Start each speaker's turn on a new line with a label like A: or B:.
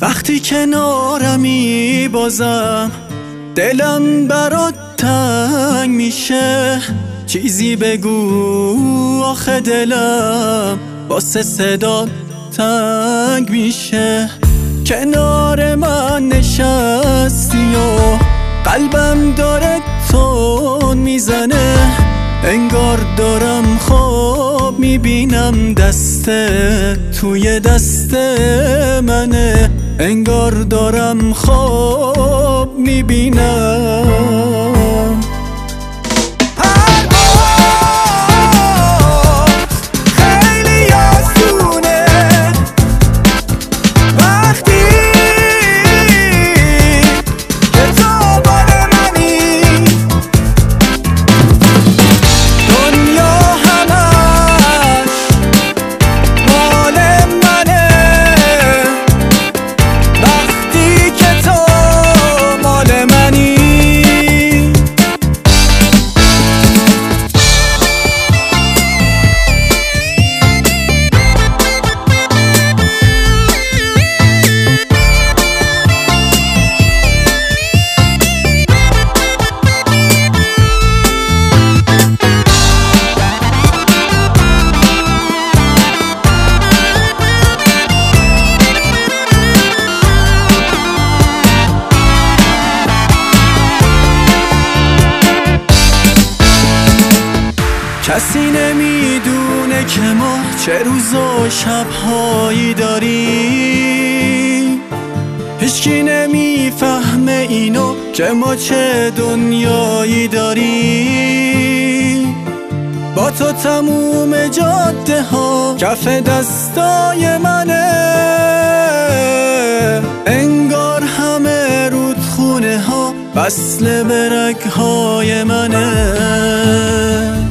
A: وقتی کنارمی بازم دلم برات تنگ میشه. چیزی بگو آخه دلم واسه صدات تنگ میشه. کنار من نشستی و قلبم داره تون میزنه. انگار دارم خواب میبینم دست توی دست منه. انگار دارم خواب میبینم. کسی نمیدونه که ما چه روز و شبهایی داریم. هیچکی نمیفهمه اینو که ما چه دنیایی داریم. با تو تموم جاده ها کف دستای منه. انگار همه رودخونه ها وصل به رگ‌های منه.